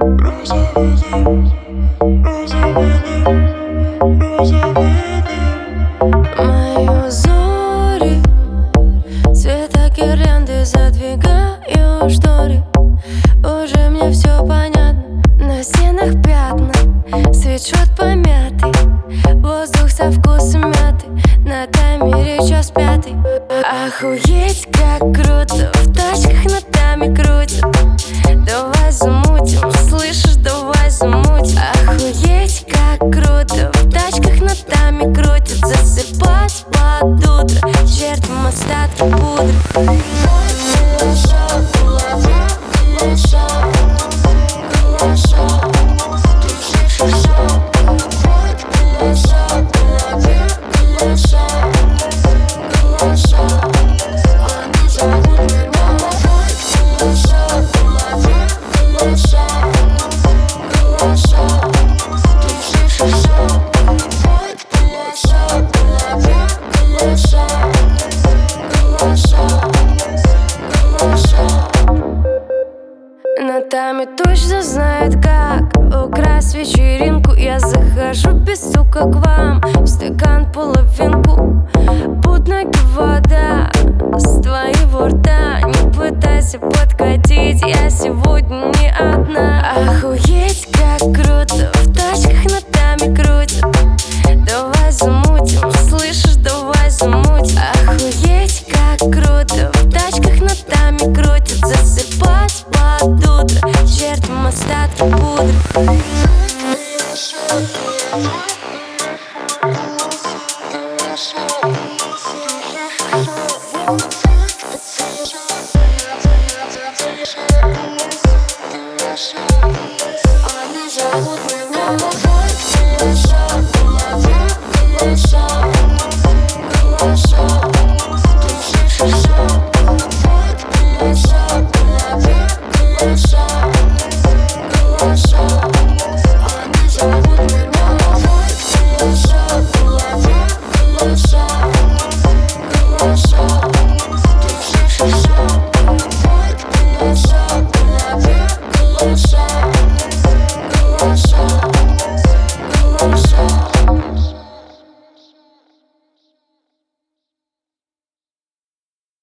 Мои узоры, цвета гирлянды, задвигаю шторы. Уже мне все понятно, на стенах пятна, свитшот помятый, воздух со вкусом мяты, на таймере 1:05. Охуеть, как круто, в тачках нотами крутят. Давай замутим, слышишь, давай замутим. Охуеть, как круто, в тачках нотами крутят. Засыпать под утро, чертом остатки пудры. Нотами точно знает, как украсть вечеринку. Я захожу без стука к вам, в стакан половинку. Под ноги вода с твоего рта. Не пытайся подкатить, я сегодня не одна. Охуеть, как круто, в тачках нотами крутят. Давай замутим, слышишь, давай замутим. Охуеть, как круто, в тачках нотами крутят. Засыпать под утро, чертом остатки пудры. Они зовут меня голоса.